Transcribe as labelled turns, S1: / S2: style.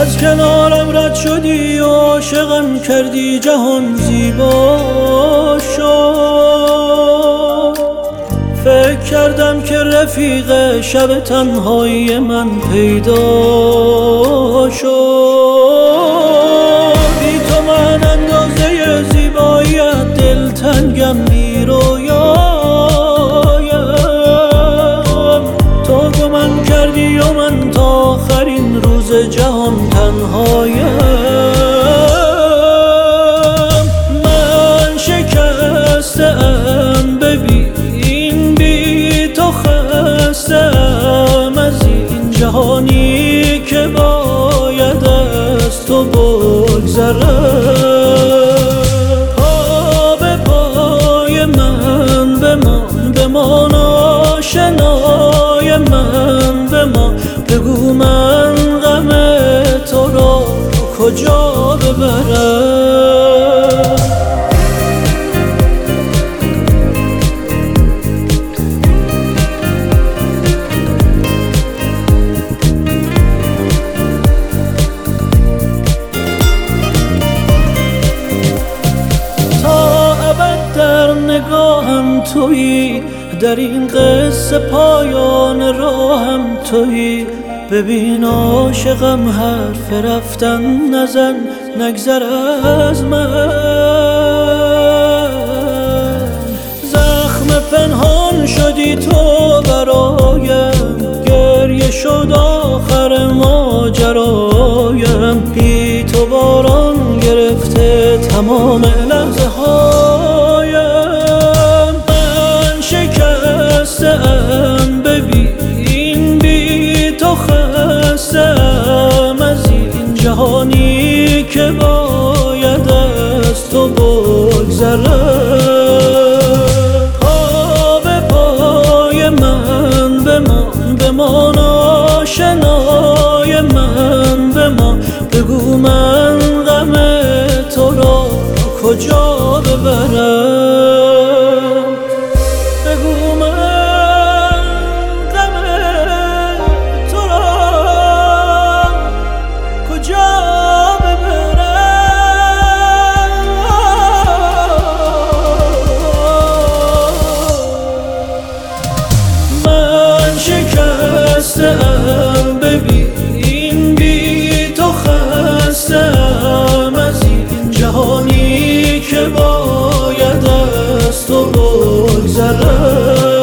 S1: از کنارم رد شدی و عاشقم کردی، جهان زیبا شد. فکر کردم که رفیق شب تنهایی من پیدا شد. بی تو من اندازه زیباییت دلتنگم، بی رویایم. تو گمم کردی و من تا آخرین روز جهان تنهایم. من شکسته‌ام ببین، بی تو خسته‌ام از این جهانی که باید از تو بگذرم. پا به پای من بمان، آشنای من بمان. بگو من غم تو را کجا ببرم. تا ابد در نگاهم تویی، در این قصه پایان راهم تویی. ببین عاشقم حرف رفتن نزن، نگذر از من. زخم پنهان شدی تو برایم، گریه شد آخر ماجرایم. بی تو باران گرفته تمام لحظه هایم. من شکسته‌ام ببین، بی تو خسته‌ام از این جهانی که باید از تو بگذرم. پا به پای من بمان، آشنای من بمان. بگو من غم تو را کجا ببرم. بگو من غم تو را کجا ببرم. من شکسته‌ام ببین، بی تو خسته‌ام از این جهانی که باید از تو بگذرم.